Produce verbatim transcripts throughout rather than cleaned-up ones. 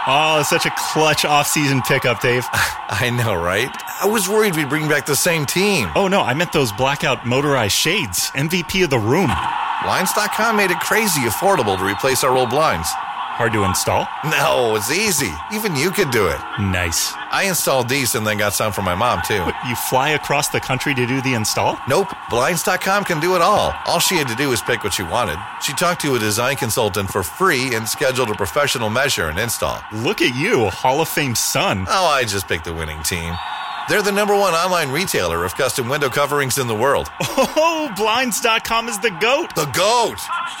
Oh, such a clutch off-season pickup, Dave. I know, right? I was worried we'd bring back the same team. Oh, no, I meant those blackout motorized shades. M V P of the room. Blinds dot com made it crazy affordable to replace our old blinds. Hard to install? No, it's easy. Even you could do it. Nice. I installed these and then got some for my mom, too. What, you fly across the country to do the install? Nope. Blinds dot com can do it all. All she had to do was pick what she wanted. She talked to a design consultant for free and scheduled a professional measure and install. Look at you, Hall of Fame son. Oh, I just picked the winning team. They're the number one online retailer of custom window coverings in the world. Oh, Blinds dot com is the GOAT. The GOAT!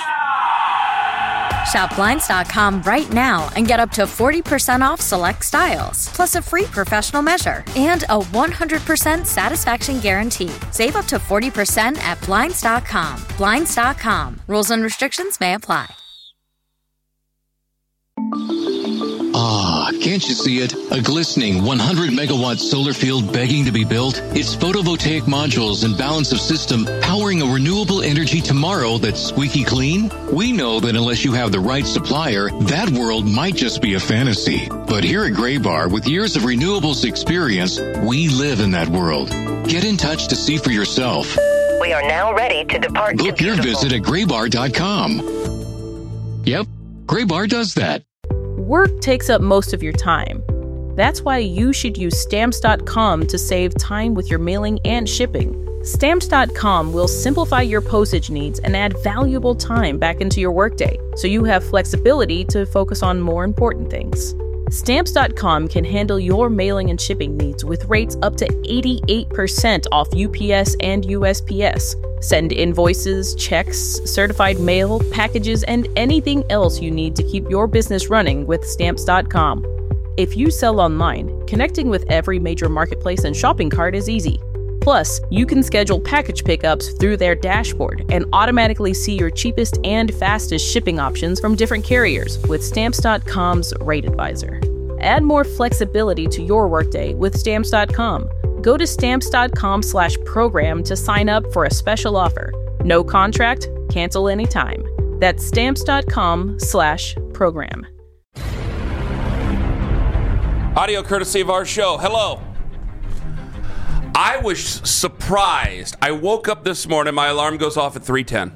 Shop Blinds dot com right now and get up to forty percent off select styles, plus a free professional measure and a one hundred percent satisfaction guarantee. Save up to forty percent at Blinds dot com. Blinds dot com. Rules and restrictions may apply. Ah, can't you see it? A glistening one hundred megawatt solar field begging to be built? Its photovoltaic modules and balance of system powering a renewable energy tomorrow that's squeaky clean? We know that unless you have the right supplier, that world might just be a fantasy. But here at Graybar, with years of renewables experience, we live in that world. Get in touch to see for yourself. We are now ready to depart. Book your visit at graybar dot com. Yep, Graybar does that. Work takes up most of your time. That's why you should use Stamps dot com to save time with your mailing and shipping. Stamps dot com will simplify your postage needs and add valuable time back into your workday, so you have flexibility to focus on more important things. Stamps dot com can handle your mailing and shipping needs with rates up to eighty-eight percent off U P S and U S P S. Send invoices, checks, certified mail, packages, and anything else you need to keep your business running with Stamps dot com. If you sell online, connecting with every major marketplace and shopping cart is easy. Plus, you can schedule package pickups through their dashboard and automatically see your cheapest and fastest shipping options from different carriers with Stamps dot com's Rate Advisor. Add more flexibility to your workday with Stamps dot com. Go to Stamps dot com slash program to sign up for a special offer. No contract, cancel anytime. That's Stamps dot com slash program. Audio courtesy of our show. Hello. I was surprised. I woke up this morning, my alarm goes off at three ten.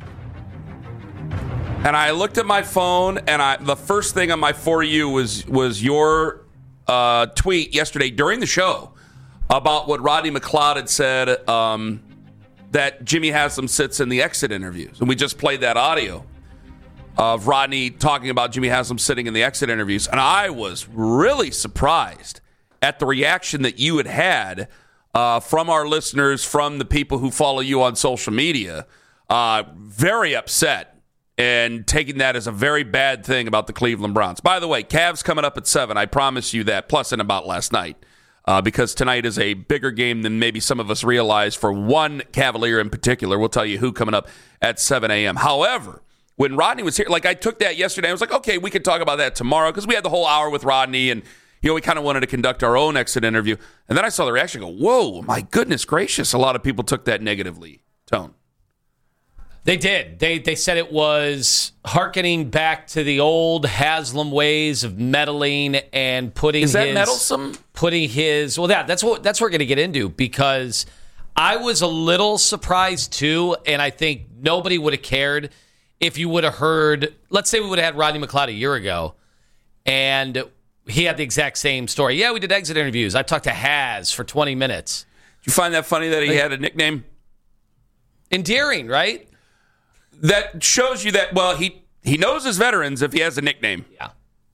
And I looked at my phone, and I the first thing on my For You was, was your uh, tweet yesterday during the show about what Rodney McLeod had said, um, that Jimmy Haslam sits in the exit interviews. And we just played that audio of Rodney talking about Jimmy Haslam sitting in the exit interviews. And I was really surprised at the reaction that you had had uh, from our listeners, from the people who follow you on social media. Uh, very upset and taking that as a very bad thing about the Cleveland Browns. By the way, Cavs coming up at seven. I promise you that, plus in about last night. Uh, because tonight is a bigger game than maybe some of us realize for one Cavalier in particular. We'll tell you who coming up at seven a.m. However, when Rodney was here, like I took that yesterday, I was like, okay, we can talk about that tomorrow because we had the whole hour with Rodney and, you know, we kind of wanted to conduct our own exit interview. And then I saw the reaction go, whoa, my goodness gracious. A lot of people took that negatively. Tone. They did. They they said it was hearkening back to the old Haslam ways of meddling and putting Is that his, meddlesome? Putting his well, that that's what that's what we're going to get into because I was a little surprised too, and I think nobody would have cared if you would have heard. Let's say we would have had Rodney McLeod a year ago, and he had the exact same story. Yeah, we did exit interviews. I talked to Haz for twenty minutes. Did you find that funny that he like, had a nickname? Endearing, right? That shows you that, well, he, he knows his veterans if he has a nickname. Yeah.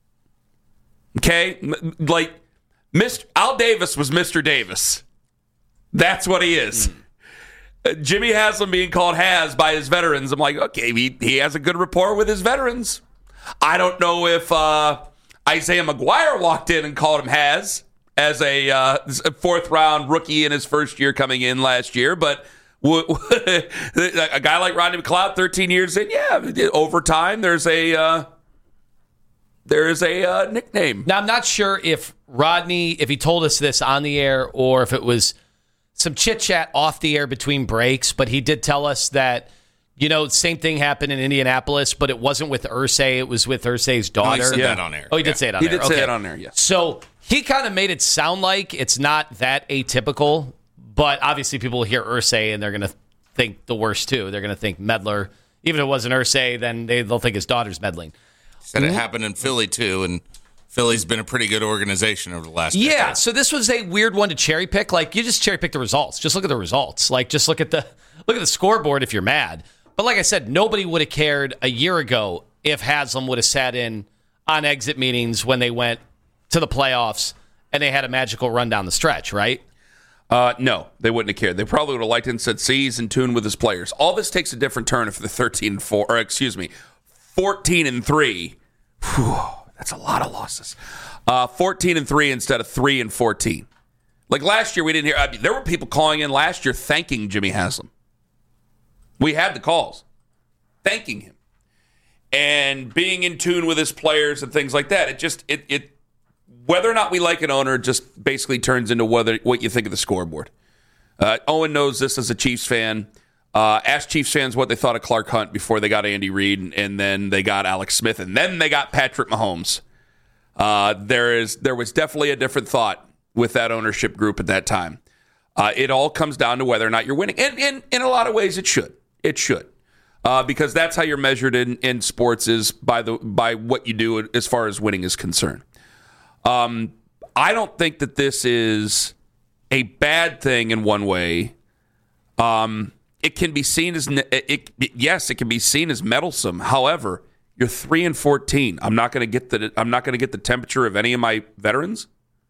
Okay? Like, Mister Al Davis was Mister Davis. That's what he is. Mm. Uh, Jimmy Haslam being called Haz by his veterans. I'm like, okay, he, he has a good rapport with his veterans. I don't know if uh, Isaiah McGuire walked in and called him Haz as a uh, fourth-round rookie in his first year coming in last year, but a guy like Rodney McLeod, thirteen years in, yeah, over time, there's a uh, there's a uh, nickname. Now, I'm not sure if Rodney, if he told us this on the air or if it was some chit-chat off the air between breaks, but he did tell us that You know, same thing happened in Indianapolis, but it wasn't with Irsay. It was with Irsay's daughter. Oh, he said Yeah. that on air. Oh, he did Yeah. say it on He air. did say Okay. it on air, yes. So he kind of made it sound like it's not that atypical, but obviously people will hear Irsay and they're going to think the worst too. They're going to think meddler. Even if it wasn't Irsay, then they, they'll think his daughter's meddling. Said it happened in Philly, too, and Philly's been a pretty good organization over the last Yeah, decade. so this was a weird one to cherry pick. Like, you just cherry pick the results. Just look at the results. Like, just look at the look at the scoreboard if you're mad. But like I said, nobody would have cared a year ago if Haslam would have sat in on exit meetings when they went to the playoffs and they had a magical run down the stretch, right? Uh, no, they wouldn't have cared. They probably would have liked it and said, see, he's in tune with his players. All this takes a different turn if they're thirteen and four, or excuse me, fourteen and three. Whew, that's a lot of losses. Uh, fourteen and three instead of three and fourteen. Like last year, we didn't hear. I mean, there were people calling in last year thanking Jimmy Haslam. We had the calls thanking him and being in tune with his players and things like that. It just it it whether or not we like an owner just basically turns into whether what you think of the scoreboard. Uh, Owen knows this as a Chiefs fan. Uh, ask Chiefs fans what they thought of Clark Hunt before they got Andy Reid, and, and then they got Alex Smith, and then they got Patrick Mahomes. Uh, there is there was definitely a different thought with that ownership group at that time. Uh, it all comes down to whether or not you're winning, and, and in a lot of ways, it should. It should, uh, because that's how you're measured in, in sports is by the by what you do as far as winning is concerned. Um, I don't think that this is a bad thing in one way. Um, it can be seen as it, it yes, it can be seen as meddlesome. However, you're three and fourteen. I'm not going to get the I'm not going to get the temperature of any of my veterans.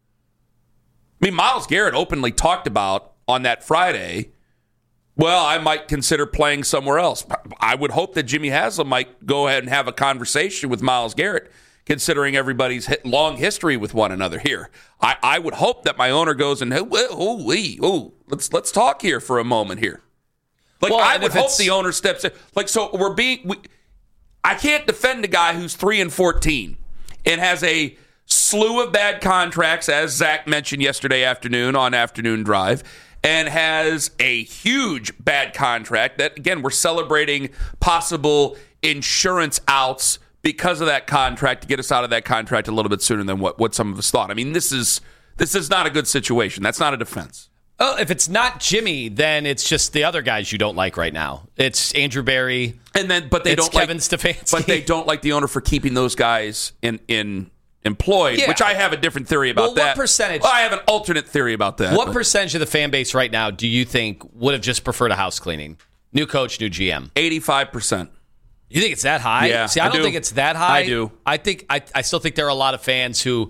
I mean, Myles Garrett openly talked about on that Friday, well, I might consider playing somewhere else. I would hope that Jimmy Haslam might go ahead and have a conversation with Myles Garrett, considering everybody's long history with one another here. I, I would hope that my owner goes and, oh, oh, oh, let's let's talk here for a moment here. Like, well, I would hope it's... the owner steps in. Like, so we're being... We, I can't defend a guy who's three and fourteen and has a slew of bad contracts, as Zach mentioned yesterday afternoon on Afternoon Drive, and has a huge bad contract that, again, we're celebrating possible insurance outs because of that contract to get us out of that contract a little bit sooner than what, what some of us thought. I mean, this is this is not a good situation. That's not a defense. Oh, if it's not Jimmy, then it's just the other guys you don't like right now. It's Andrew Berry, and then but they it's don't Kevin like Stefanski. But they don't like the owner for keeping those guys in in employed, Yeah. which I have a different theory about Well, what that. percentage- Well, I have an alternate theory about that. What but percentage of the fan base right now do you think would have just preferred a house cleaning? New coach, new G M. eighty-five percent. You think it's that high? Yeah, See, I, I don't do. think it's that high. I do. I think I, I still think there are a lot of fans who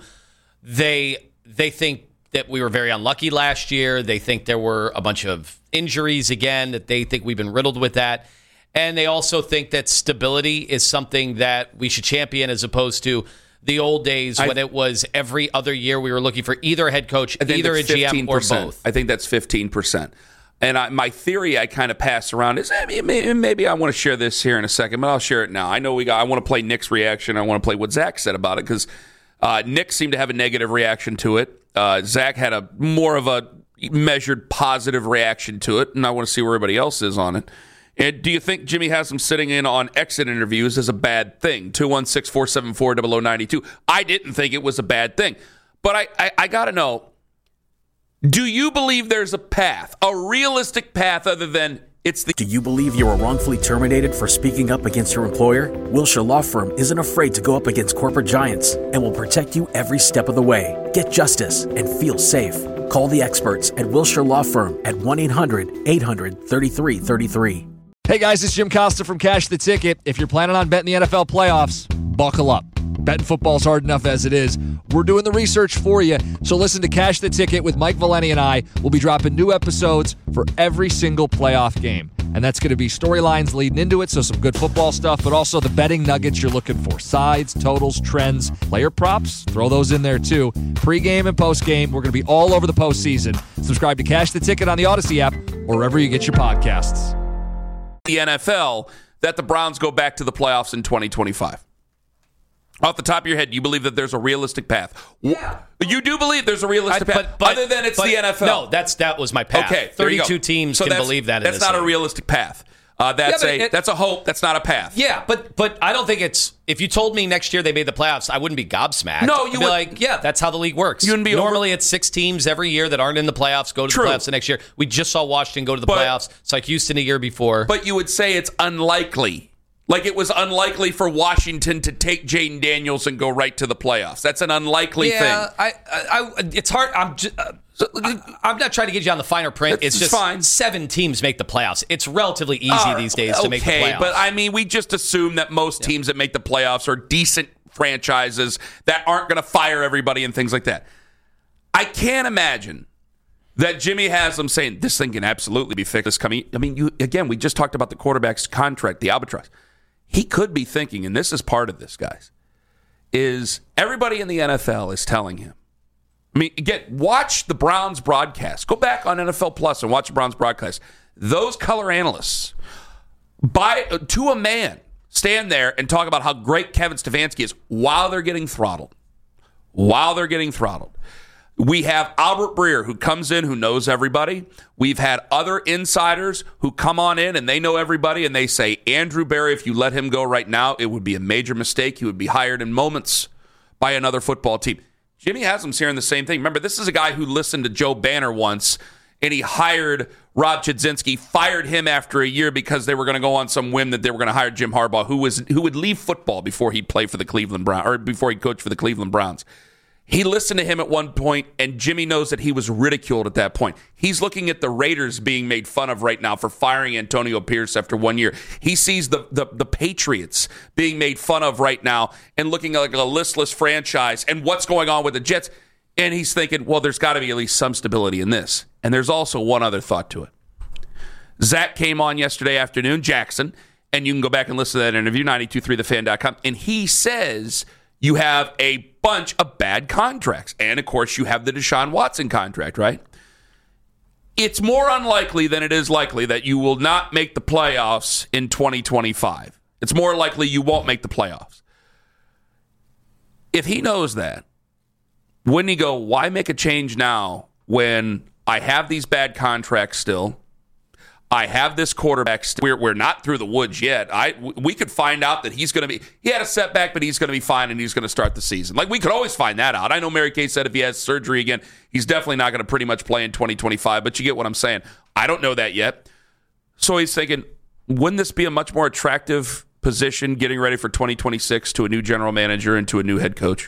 they they think that we were very unlucky last year. They think there were a bunch of injuries again, that they think we've been riddled with that. And they also think that stability is something that we should champion as opposed to the old days I, when it was every other year we were looking for either a head coach, I think either a that's G M or fifteen percent. both. I think that's fifteen percent. And I, my theory I kind of pass around is I mean, maybe, maybe I want to share this here in a second, but I'll share it now. I know we got. I want to play Nick's reaction. I want to play what Zach said about it because uh, Nick seemed to have a negative reaction to it. Uh, Zach had a more of a measured positive reaction to it, and I want to see where everybody else is on it. And do you think Jimmy Haslam sitting in on exit interviews is a bad thing? two one six, four seven four, zero zero nine two. I didn't think it was a bad thing. But I, I, I got to know, do you believe there's a path, a realistic path other than it's the... Do you believe you were wrongfully terminated for speaking up against your employer? Wilshire Law Firm isn't afraid to go up against corporate giants and will protect you every step of the way. Get justice and feel safe. Call the experts at Wilshire Law Firm at one eight hundred, eight hundred, thirty-three thirty-three. Hey guys, it's Jim Costa from Cash the Ticket. If you're planning on betting the N F L playoffs, buckle up. Betting football's hard enough as it is. We're doing the research for you, so listen to Cash the Ticket with Mike Valeni and I. We'll be dropping new episodes for every single playoff game. And that's going to be storylines leading into it, so some good football stuff, but also the betting nuggets you're looking for. Sides, totals, trends, player props, throw those in there too. Pre-game and post-game, we're going to be all over the postseason. Subscribe to Cash the Ticket on the Odyssey app or wherever you get your podcasts. The N F L that the Browns go back to the playoffs in twenty twenty-five? Off the top of your head, do you believe that there's a realistic path? Yeah. You do believe there's a realistic I, path, but, but, other than it's but, the N F L. No, that's that was my path. Okay, there you go. thirty-two teams so can that's, believe that. That's in this not league. a realistic path. Uh, that's Yeah, a it, that's a hope. That's not a path. Yeah, but but I don't think it's. If you told me next year they made the playoffs, I wouldn't be gobsmacked. No, I'd you be would, like, yeah, that's how the league works. You wouldn't be Normally, over, it's six teams every year that aren't in the playoffs go to True. the playoffs the next year. We just saw Washington go to the but, playoffs. It's like Houston a year before. But you would say it's unlikely. Like it was unlikely for Washington to take Jaden Daniels and go right to the playoffs. That's an unlikely yeah, thing. I, I, I, it's hard. I'm just, uh, I'm not trying to get you on the finer print. It's, it's just fine. Seven teams make the playoffs. It's relatively easy Uh, these days okay, to make the playoffs. but I mean, we just assume that most Yeah. teams that make the playoffs are decent franchises that aren't going to fire everybody and things like that. I can't imagine that Jimmy Haslam saying this thing can absolutely be fixed this coming. I mean, you again, we just talked about the quarterback's contract, the albatross. He could be thinking, and this is part of this, guys, is everybody in the N F L is telling him. I mean, again, watch the Browns broadcast. Go back on N F L Plus and watch the Browns broadcast. Those color analysts, by to a man, stand there and talk about how great Kevin Stefanski is while they're getting throttled. While they're getting throttled. We have Albert Breer, who comes in, who knows everybody. We've had other insiders who come on in, and they know everybody, and they say, Andrew Berry, if you let him go right now, it would be a major mistake. He would be hired in moments by another football team. Jimmy Haslam's hearing the same thing. Remember, this is a guy who listened to Joe Banner once, and he hired Rob Chudzinski, fired him after a year because they were going to go on some whim that they were going to hire Jim Harbaugh, who was who would leave football before he'd play for the Cleveland Browns, or before he coached for the Cleveland Browns. He listened to him at one point, and Jimmy knows that he was ridiculed at that point. He's looking at the Raiders being made fun of right now for firing Antonio Pierce after one year. He sees the, the, the Patriots being made fun of right now and looking like a listless franchise and what's going on with the Jets. And he's thinking, well, there's got to be at least some stability in this. And there's also one other thought to it. Zach came on yesterday afternoon, Jackson, and you can go back and listen to that interview, ninety-two point three the fan dot com, and he says you have a bunch of bad contracts. And, of course, you have the Deshaun Watson contract, right? It's more unlikely than it is likely that you will not make the playoffs in twenty twenty-five. It's more likely you won't make the playoffs. If he knows that, wouldn't he go, why make a change now when I have these bad contracts still? I have this quarterback. St- we're, we're not through the woods yet. I we could find out that he's going to be. He had a setback, but he's going to be fine, and he's going to start the season. Like we could always find that out. I know Mary Kay said if he has surgery again, he's definitely not going to pretty much play in twenty twenty-five. But you get what I'm saying. I don't know that yet. So he's thinking, wouldn't this be a much more attractive position, getting ready for twenty twenty-six, to a new general manager and to a new head coach?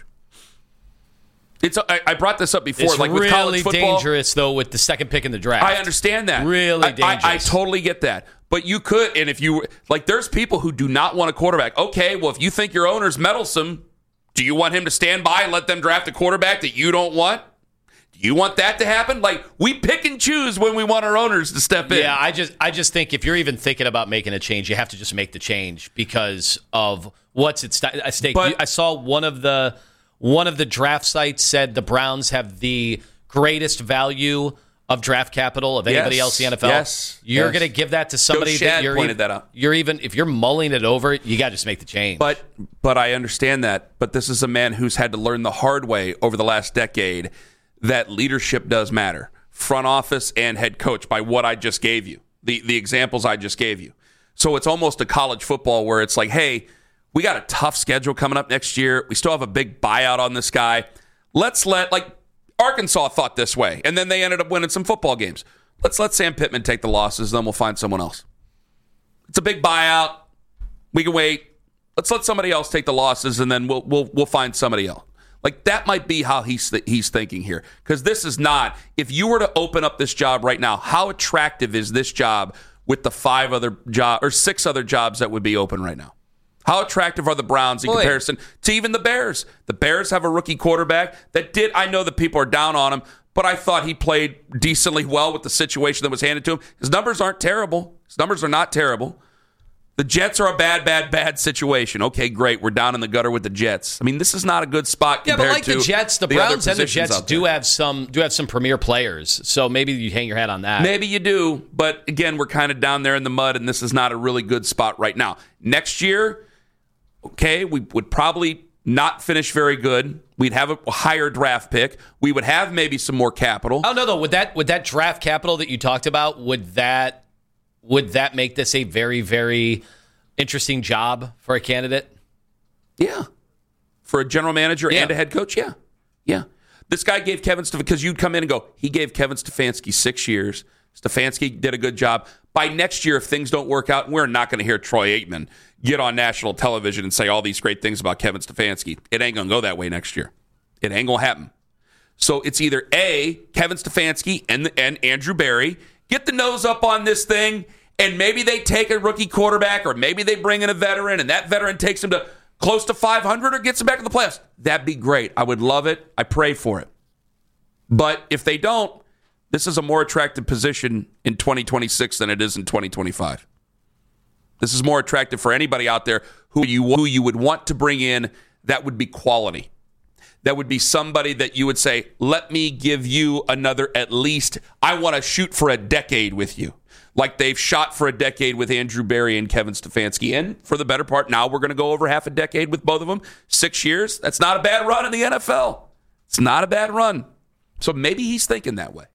It's. I, I brought this up before. It's like really with college football, dangerous, though, with the second pick in the draft. I understand that. Really I, dangerous. I, I totally get that. But you could, and if you, like, there's people who do not want a quarterback. Okay, well, if you think your owner's meddlesome, do you want him to stand by and let them draft a quarterback that you don't want? Do you want that to happen? Like, we pick and choose when we want our owners to step in. Yeah, I just I just think if you're even thinking about making a change, you have to just make the change because of what's at st- at stake. But- I saw one of the one of the draft sites said the Browns have the greatest value of draft capital of anybody Yes, else in the N F L. yes, You're yes. going to give that to somebody Joe Shad that you're pointed even, that out. You're even if you're mulling it over, you got to just make the change. But but I understand that. But this is a man who's had to learn the hard way over the last decade that leadership does matter. Front office and head coach, by what I just gave you. The the examples I just gave you. So it's almost a college football where it's like, hey, we got a tough schedule coming up next year. We still have a big buyout on this guy. Let's let, like, Arkansas thought this way, and then they ended up winning some football games. Let's let Sam Pittman take the losses, then we'll find someone else. It's a big buyout. We can wait. Let's let somebody else take the losses, and then we'll we'll we'll find somebody else. Like, that might be how he's th- he's thinking here. Because this is not, if you were to open up this job right now, how attractive is this job with the five other job or six other jobs that would be open right now? How attractive are the Browns in Boy. comparison to even the Bears? The Bears have a rookie quarterback that did, I know that people are down on him, but I thought he played decently well with the situation that was handed to him. His numbers aren't terrible. His numbers are not terrible. The Jets are a bad, bad, bad situation. Okay, great. We're down in the gutter with the Jets. I mean, this is not a good spot yeah, compared but like to the Jets, the, the Browns other and the positions Jets out there. do have some do have some premier players. So maybe you hang your hat on that. Maybe you do, but again, we're kind of down there in the mud, and this is not a really good spot right now. Next year, okay, we would probably not finish very good. We'd have a higher draft pick. We would have maybe some more capital. Oh no, though, with that with that draft capital that you talked about, would that would that make this a very, very interesting job for a candidate? Yeah. For a general manager Yeah. and a head coach, yeah. Yeah. This guy gave Kevin Stefanski, because you'd come in and go, he gave Kevin Stefanski six years. Stefanski did a good job. By next year, if things don't work out, we're not going to hear Troy Aikman get on national television and say all these great things about Kevin Stefanski. It ain't going to go that way next year. It ain't going to happen. So it's either A, Kevin Stefanski and, and Andrew Berry get the nose up on this thing, and maybe they take a rookie quarterback, or maybe they bring in a veteran, and that veteran takes them to close to five hundred or gets them back to the playoffs. That'd be great. I would love it. I pray for it. But if they don't, this is a more attractive position in twenty twenty-six than it is in twenty twenty-five. This is more attractive for anybody out there who you, who you would want to bring in that would be quality. That would be somebody that you would say, let me give you another at least, I want to shoot for a decade with you. Like they've shot for a decade with Andrew Berry and Kevin Stefanski. And for the better part, now we're going to go over half a decade with both of them. Six years. That's not a bad run in the N F L. It's not a bad run. So maybe he's thinking that way.